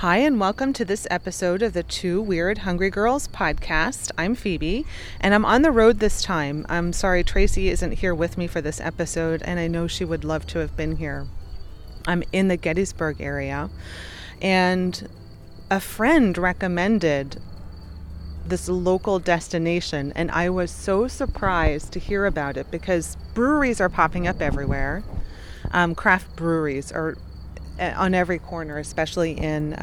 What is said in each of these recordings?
Hi, and welcome to this episode of the Two Weird Hungry Girls podcast. I'm Phoebe, and I'm on the road this time. I'm sorry Tracy isn't here with me for this episode, and I know she would love to have been here. I'm in the Gettysburg area, and a friend recommended this local destination, and I was so surprised to hear about it because breweries are popping up everywhere. Craft breweries are on every corner, especially in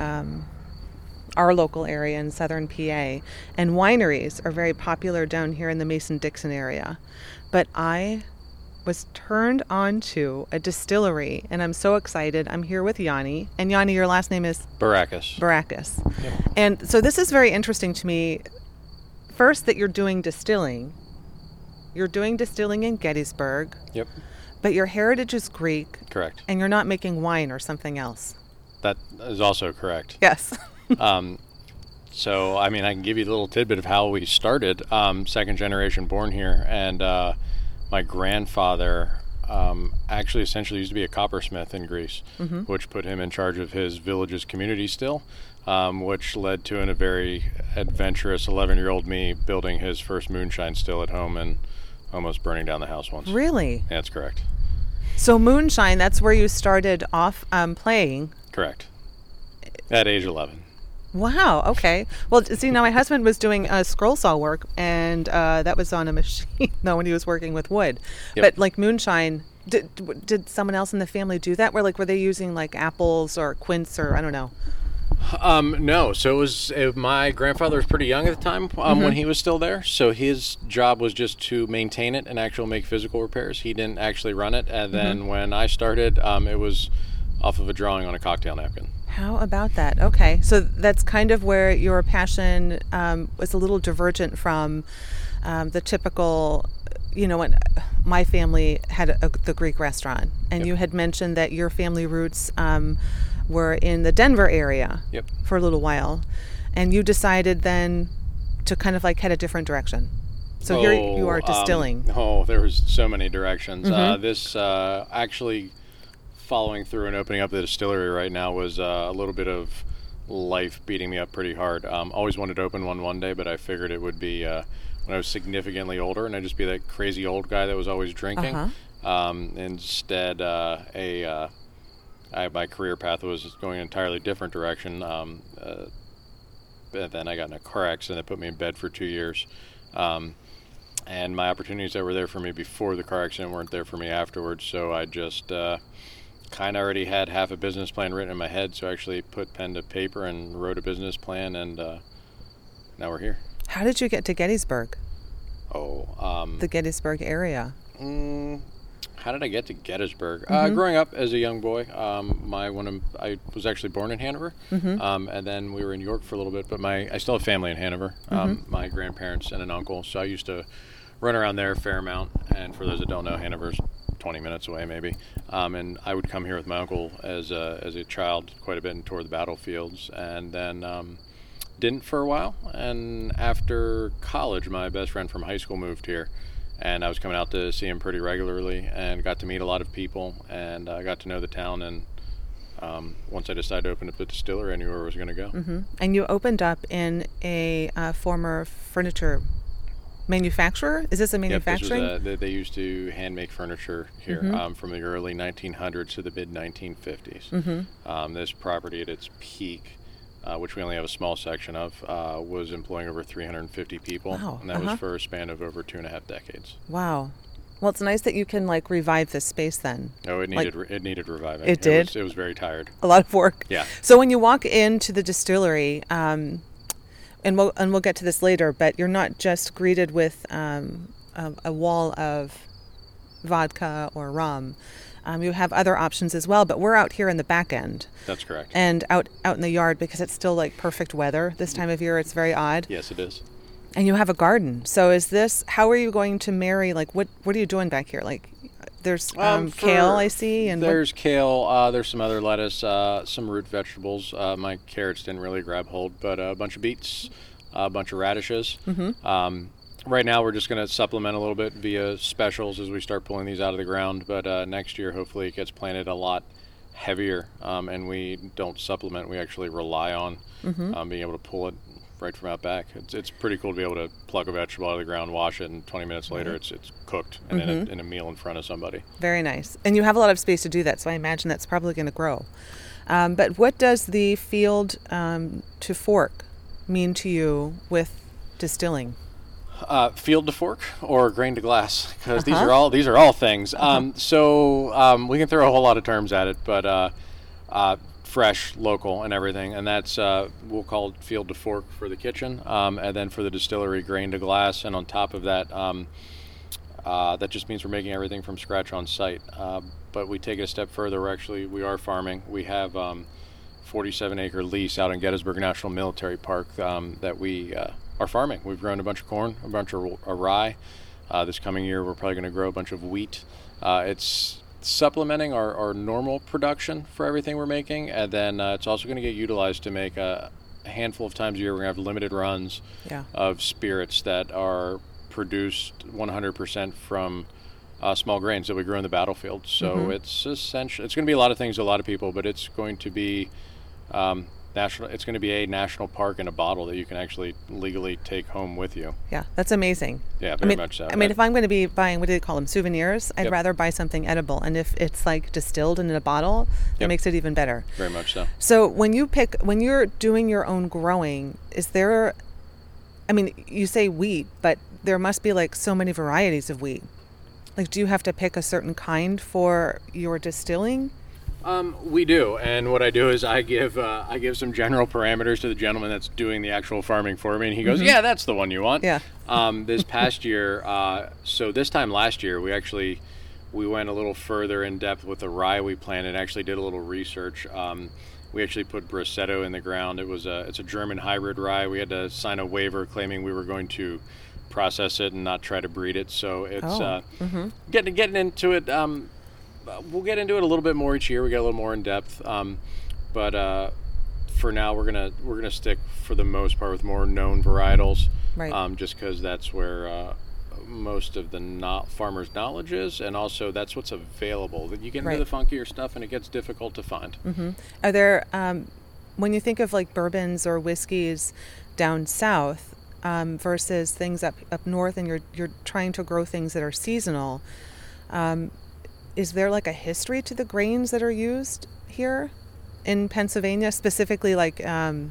our local area in southern PA. And wineries are very popular down here in the Mason-Dixon area. But I was turned on to a distillery, and I'm so excited. I'm here with Yanni. And Yanni, your last name is? Baracus. Yep. And so this is very interesting to me. First, that you're doing distilling. You're doing distilling in Gettysburg. Yep. But your heritage is Greek. Correct. And you're not making wine or something else. That is also correct. Yes. So, I can give you a little tidbit of how we started. Second generation born here. And my grandfather actually essentially used to be a coppersmith in Greece, which put him in charge of his village's community still, which led to a very adventurous 11-year-old me building his first moonshine still at home and almost burning down the house once. Really? That's correct. So moonshine, that's where you started off playing? Correct. At age 11. Wow, okay. Well, see, now my husband was doing scroll saw work, and that was on a machine, when he was working with wood. Yep. But like moonshine, did someone else in the family do that? Were they using like apples or quince or I don't know? No. So my grandfather was pretty young at the time when he was still there. So his job was just to maintain it and actually make physical repairs. He didn't actually run it. And then when I started, it was off of a drawing on a cocktail napkin. How about that? Okay. So that's kind of where your passion was a little divergent from the typical, when my family had the Greek restaurant. And you had mentioned that your family roots were in the Denver area for a little while, and you decided then to kind of head a different direction. So here you are distilling. There was so many directions. This actually following through and opening up the distillery right now was a little bit of life beating me up pretty hard. Always wanted to open one day, but I figured it would be when I was significantly older and I'd just be that crazy old guy that was always drinking. Instead, my career path was going an entirely different direction. But then I got in a car accident that put me in bed for 2 years. And my opportunities that were there for me before the car accident weren't there for me afterwards. So I just kind of already had half a business plan written in my head. So I actually put pen to paper and wrote a business plan, and now we're here. How did you get to Gettysburg? The Gettysburg area. How did I get to Gettysburg? Growing up as a young boy, I was actually born in Hanover, and then we were in York for a little bit. But I still have family in Hanover, my grandparents and an uncle. So I used to run around there a fair amount. And for those that don't know, Hanover's 20 minutes away maybe. And I would come here with my uncle as a child quite a bit and tour the battlefields. And then didn't for a while. And after college, my best friend from high school moved here. And I was coming out to see him pretty regularly and got to meet a lot of people, and I got to know the town. And once I decided to open up the distillery, I knew where I was going to go. And you opened up in a former furniture manufacturer? Is this a manufacturing? Yep, they used to hand make furniture here from the early 1900s to the mid 1950s. This property at its peak, which we only have a small section of, was employing over 350 people. Wow. And that was for a span of over 2.5 decades. Wow. Well, it's nice that you can revive this space then. Oh, it needed reviving. It did? It was very tired. A lot of work. Yeah. So when you walk into the distillery, and we'll get to this later, but you're not just greeted with a wall of vodka or rum. You have other options as well, but we're out here in the back end. That's correct. And out in the yard because it's still perfect weather this time of year. It's very odd. Yes, it is. And you have a garden. So how are you going to marry, what are you doing back here? There's kale, I see. And there's kale, there's some other lettuce, some root vegetables. My carrots didn't really grab hold, but a bunch of beets, a bunch of radishes. Right now, we're just going to supplement a little bit via specials as we start pulling these out of the ground. But next year, hopefully, it gets planted a lot heavier, and we don't supplement. We actually rely on being able to pull it right from out back. It's pretty cool to be able to pluck a vegetable out of the ground, wash it, and 20 minutes later it's cooked and in a meal in front of somebody. Very nice. And you have a lot of space to do that, so I imagine that's probably going to grow. But what does the field to fork mean to you with distilling? Field to fork or grain to glass, because these are all things. So we can throw a whole lot of terms at it, but fresh, local, and everything, and that's we'll call it field to fork for the kitchen, and then for the distillery, grain to glass, and on top of that, that just means we're making everything from scratch on site. But we take it a step further. We are farming. We have 47-acre lease out in Gettysburg National Military Park that we are farming. We've grown a bunch of corn, a bunch of rye. This coming year, we're probably going to grow a bunch of wheat. It's supplementing our normal production for everything we're making, and then it's also going to get utilized to make a handful of times a year. We're going to have limited runs of spirits that are produced 100% from small grains that we grow in the battlefield. So it's essentially, it's going to be a lot of things to a lot of people, but it's going to be national. It's going to be a national park in a bottle that you can actually legally take home with you. Yeah, that's amazing. Yeah, very much so. I mean, if I'm going to be buying, what do they call them, souvenirs, I'd rather buy something edible. And if it's like distilled and in a bottle, that makes it even better. Very much so. So when you're doing your own growing, is there, I mean, you say wheat, but there must be like so many varieties of wheat. Like, do you have to pick a certain kind for your distilling? We do, and what I do is I give some general parameters to the gentleman that's doing the actual farming for me, and he goes, "Yeah, that's the one you want." Yeah. This past year, so this time last year, we went a little further in depth with the rye we planted. Actually, did a little research. We actually put Brasetto in the ground. It's a German hybrid rye. We had to sign a waiver claiming we were going to process it and not try to breed it. So it's getting into it. We'll get into it a little bit more each year. We get a little more in depth, but for now we're gonna stick for the most part with more known varietals, right? Just because that's where most of the farmers' knowledge is, and also that's what's available. You get into the funkier stuff, and it gets difficult to find. Are there, when you think of like bourbons or whiskeys down south versus things up north, and you're trying to grow things that are seasonal? Is there like a history to the grains that are used here in Pennsylvania, specifically like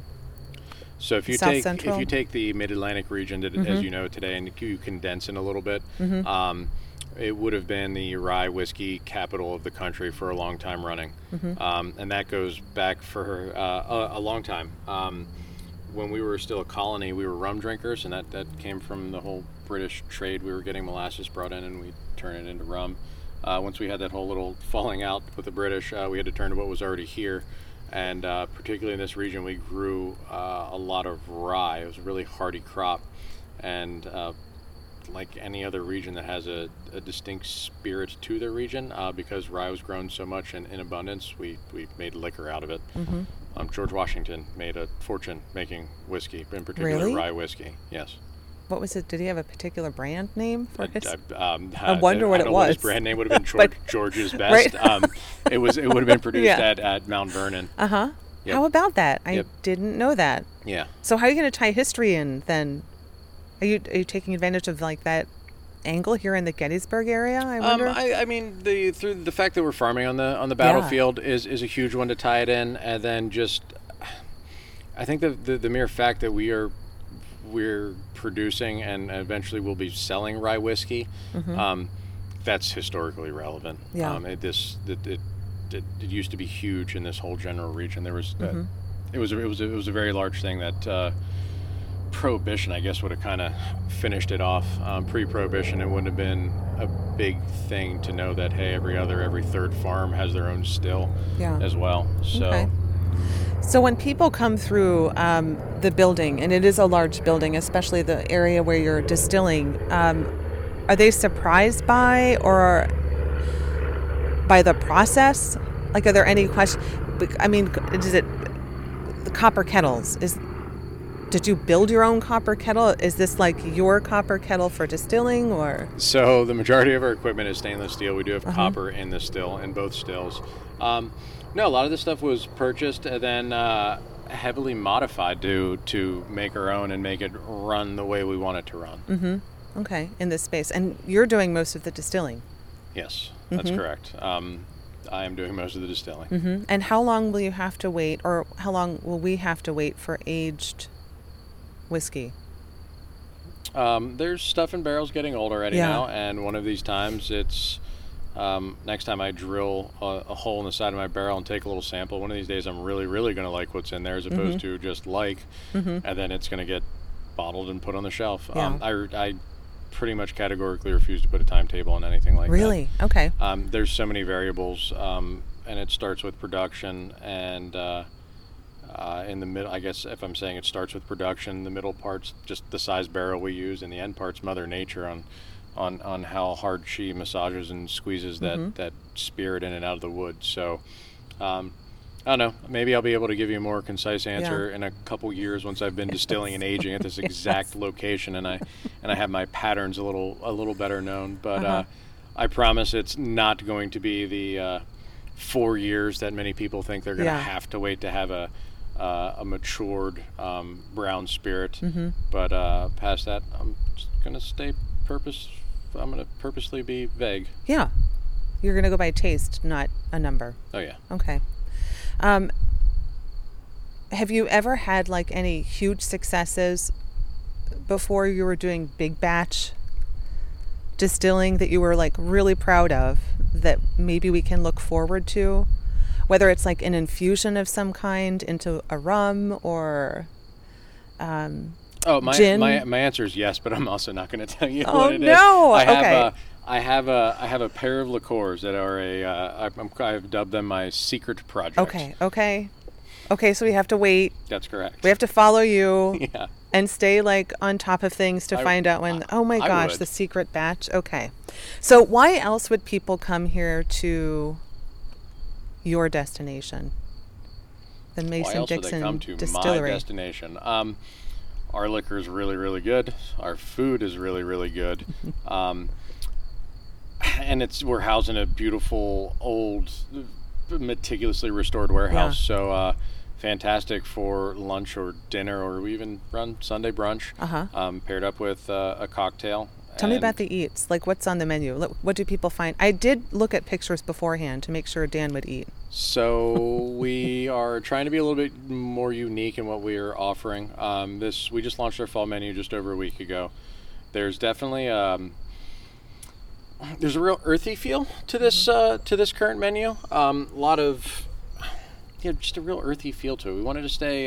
so if you Central? take the Mid-Atlantic region, as you know today, and you condense it a little bit, it would have been the rye whiskey capital of the country for a long time running, and that goes back for a long time. When we were still a colony, we were rum drinkers, and that came from the whole British trade. We were getting molasses brought in, and we'd turn it into rum. Once we had that whole little falling out with the British, we had to turn to what was already here. And particularly in this region, we grew a lot of rye. It was a really hardy crop. And like any other region that has a distinct spirit to their region, because rye was grown so much in abundance, we made liquor out of it. George Washington made a fortune making whiskey, in particular rye whiskey. Yes. What was it? Did he have a particular brand name for his? I wonder what it was. His brand name would have been George's Best. Right. It would have been produced at Mount Vernon. Yep. How about that? I didn't know that. Yeah. So how are you going to tie history in then? Are you taking advantage of like that angle here in the Gettysburg area? I wonder. I mean, through the fact that we're farming on the battlefield is a huge one to tie it in, and then just I think the mere fact that we're producing and eventually we'll be selling rye whiskey, that's historically relevant. Yeah. It used to be huge in this whole general region. There was it was a very large thing that Prohibition, I guess, would have kind of finished it off. Pre-Prohibition, it wouldn't have been a big thing to know that every third farm has their own still as well. So. Okay. So when people come through the building, and it is a large building, especially the area where you're distilling, are they surprised by the process? Like, are there any questions? I mean, is it the copper kettles? Did you build your own copper kettle? Is this like your copper kettle for distilling, or? So the majority of our equipment is stainless steel. We do have copper in the still, in both stills. No, a lot of this stuff was purchased and then heavily modified to make our own and make it run the way we want it to run. Mm-hmm. Okay, in this space. And you're doing most of the distilling. Yes, that's correct. I am doing most of the distilling. Mm-hmm. And how long will you have to wait, or how long will we have to wait for aged whiskey? There's stuff in barrels getting old already now, and one of these times it's next time I drill a hole in the side of my barrel and take a little sample. One of these days I'm really, really going to like what's in there as opposed to just and then it's going to get bottled and put on the shelf. Yeah. I pretty much categorically refuse to put a timetable on anything like that. Really? Okay. There's so many variables, and it starts with production and in the middle, I guess if I'm saying it starts with production, the middle part's just the size barrel we use, and the end part's Mother Nature on how hard she massages and squeezes that spirit in and out of the wood. So I don't know, maybe I'll be able to give you a more concise answer in a couple years once I've been distilling and aging at this exact location and I have my patterns a little better known, but I promise it's not going to be the 4 years that many people think they're going to have to wait to have a matured brown spirit. But past that, I'm just going to purposely be vague. Yeah. You're going to go by taste, not a number. Oh, yeah. Okay. Have you ever had like any huge successes before you were doing big batch distilling that you were like really proud of that maybe we can look forward to? Whether it's like an infusion of some kind into a rum or gin? My answer is yes, but I'm also not going to tell you what it is. Oh, no! Okay. I have a pair of liqueurs that are I've dubbed them my secret project. Okay, so we have to wait. That's correct. We have to follow you. Yeah. And stay like on top of things to find out when, oh my gosh, would. The secret batch. Okay. So why else would people come here to your destination? The Mason-Dixon come to Distillery. My destination. Our liquor is really, really good. Our food is really, really good. And we're housed in a beautiful, old, meticulously restored warehouse. Yeah. So fantastic for lunch or dinner, or we even run Sunday brunch. Paired up with a cocktail. Tell me about the eats. Like, what's on the menu? What do people find? I did look at pictures beforehand to make sure Dan would eat. So we are trying to be a little bit more unique in what we are offering. We just launched our fall menu just over a week ago. There's definitely there's a real earthy feel to this current menu. A lot of just a real earthy feel to it. We wanted to stay.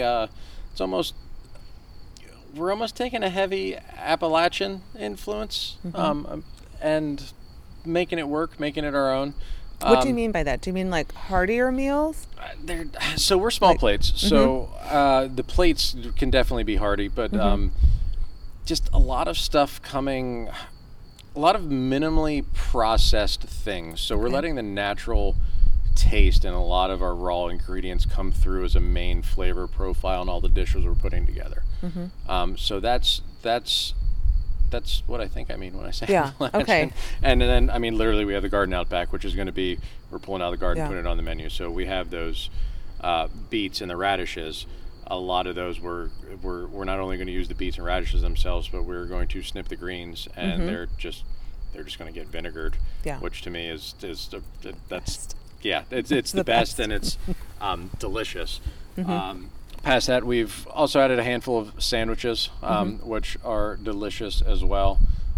We're almost taking a heavy Appalachian influence, and making it work, making it our own. What do you mean by that? Do you mean like heartier meals? So we're small plates. So the plates can definitely be hearty, but just a lot of stuff coming, a lot of minimally processed things. So we're letting the natural taste and a lot of our raw ingredients come through as a main flavor profile in all the dishes we're putting together. So that's what I think I mean when I say okay. And then I mean literally we have the garden out back, which is going to be, we're pulling out of the garden, putting it on the menu. So we have those beets and the radishes. A lot of those we're not only going to use the beets and radishes themselves, but we're going to snip the greens, and they're just going to get vinegared, which to me is that's it's the best, and it's delicious. Past that, we've also added a handful of sandwiches, which are delicious as well.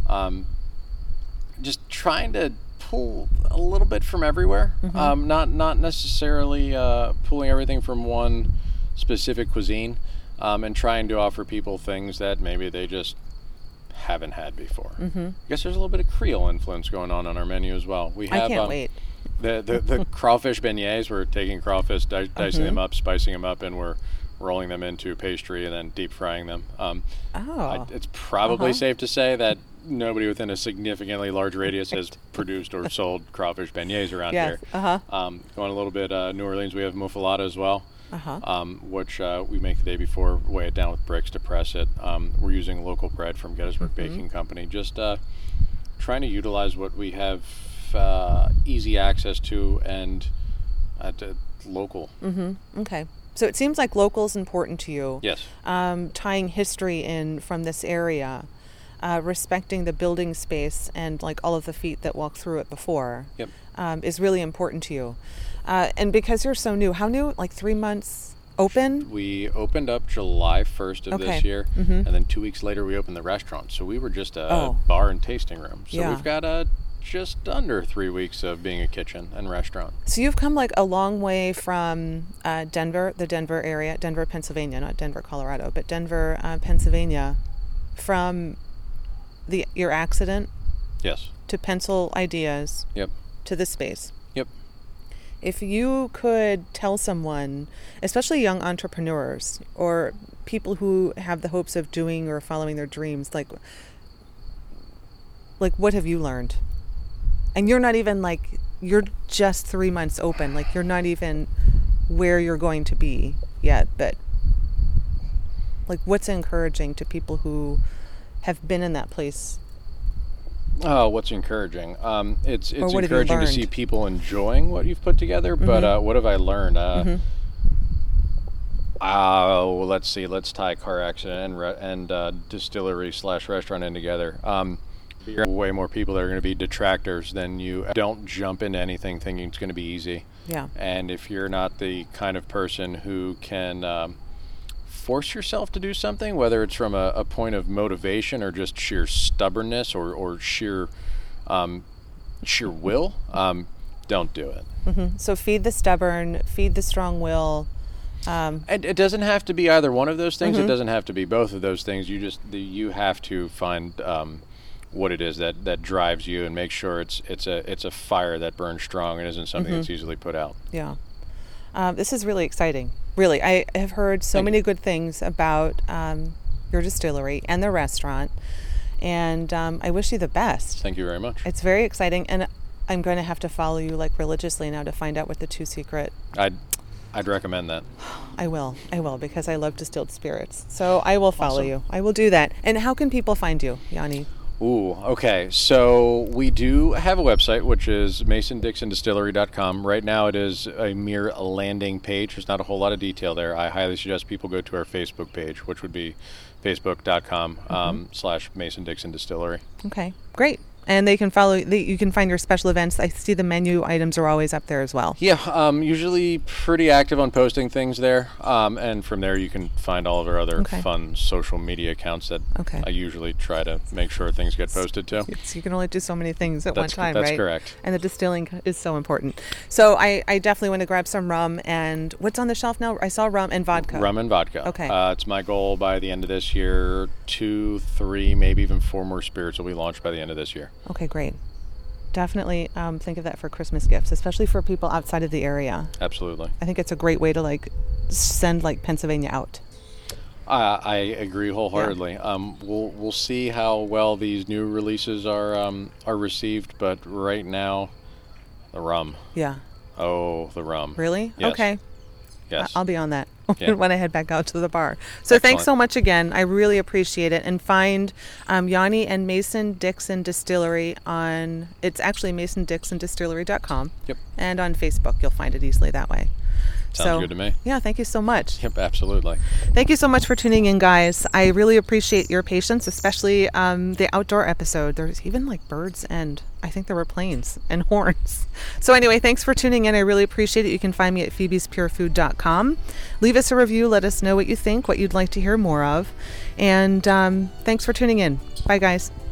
Just trying to pull a little bit from everywhere, not necessarily pulling everything from one specific cuisine, and trying to offer people things that maybe they just haven't had before. I guess there's a little bit of Creole influence going on our menu as well. We have, I can't wait. The crawfish beignets, we're taking crawfish, dicing them up, spicing them up, and we're rolling them into pastry and then deep frying them. It's probably safe to say that nobody within a significantly large radius has produced or sold crawfish beignets around here. Going a little bit New Orleans, we have muffalata as well, which we make the day before, weigh it down with bricks to press it. We're using local bread from Gettysburg Baking Company, just trying to utilize what we have easy access to and local. Okay. So it seems like local is important to you. Yes. Tying history in from this area, respecting the building space and like all of the feet that walked through it before. Yep. Is really important to you. And because you're so new, how new? Like 3 months open? We opened up July 1st of this year, and then 2 weeks later we opened the restaurant. So we were just a bar and tasting room. So we've got just under 3 weeks of being a kitchen and restaurant. So you've come like a long way from Denver, the Denver area, Denver, Pennsylvania, not Denver, Colorado, but Denver, Pennsylvania, from your accident. Yes. To pencil ideas. Yep. To the space. Yep. If you could tell someone, especially young entrepreneurs or people who have the hopes of doing or following their dreams, like what have you learned? And you're not even like, you're just 3 months open. Like you're not even where you're going to be yet, but like what's encouraging to people who have been in that place? Oh, what's encouraging? It's what encouraging to see people enjoying what you've put together, but what have I learned? Let's see. Let's tie car accident and distillery / restaurant in together. You're way more people that are going to be detractors than you. Don't jump into anything thinking it's going to be easy. Yeah. And if you're not the kind of person who can force yourself to do something, whether it's from a point of motivation or just sheer stubbornness or sheer will, don't do it. So feed the stubborn, feed the strong will. And it doesn't have to be either one of those things. It doesn't have to be both of those things. You have to find what it is that drives you and make sure it's a fire that burns strong and isn't something that's easily put out. Yeah. This is really exciting. Really, I have heard so many good things about your distillery and the restaurant, and I wish you the best. Thank you very much. It's very exciting, and I'm going to have to follow you like religiously now to find out what the two secret. I'd recommend that. I will, because I love distilled spirits. So I will follow Awesome. you. I will do that. And how can people find you, Yanni? Ooh, okay. So we do have a website, which is masondixondistillery.com. Right now it is a mere landing page. There's not a whole lot of detail there. I highly suggest people go to our Facebook page, which would be facebook.com / Mason Dixon Distillery. Okay, great. And they can you can find your special events. I see the menu items are always up there as well. Yeah, usually pretty active on posting things there. And from there you can find all of our other fun social media accounts that I usually try to make sure things get posted to. So you can only do so many things at one time, that's right? That's correct. And the distilling is so important. So I definitely want to grab some rum. And what's on the shelf now? I saw rum and vodka. Rum and vodka. Okay. It's my goal by the end of this year, 2, 3, maybe even 4 more spirits will be launched by the end of this year. Okay, great. Definitely think of that for Christmas gifts, especially for people outside of the area. Absolutely. I think it's a great way to send Pennsylvania out. I agree wholeheartedly. Yeah. We'll see how well these new releases are received, but right now, the rum. Yeah. Oh, the rum. Really? Yes. Okay. Yes. I'll be on that Yeah. when I head back out to the bar. So Thanks so much again. I really appreciate it. And find Yanni and Mason Dixon Distillery on, it's actually masondixondistillery.com. Yep. And on Facebook, you'll find it easily that way. Sounds good to me. Yeah, thank you so much. Yep, absolutely. Thank you so much for tuning in, guys. I really appreciate your patience, especially the outdoor episode. There's even birds and I think there were planes and horns. So anyway, thanks for tuning in. I really appreciate it. You can find me at phoebespurefood.com. Leave us a review. Let us know what you think, what you'd like to hear more of. And thanks for tuning in. Bye, guys.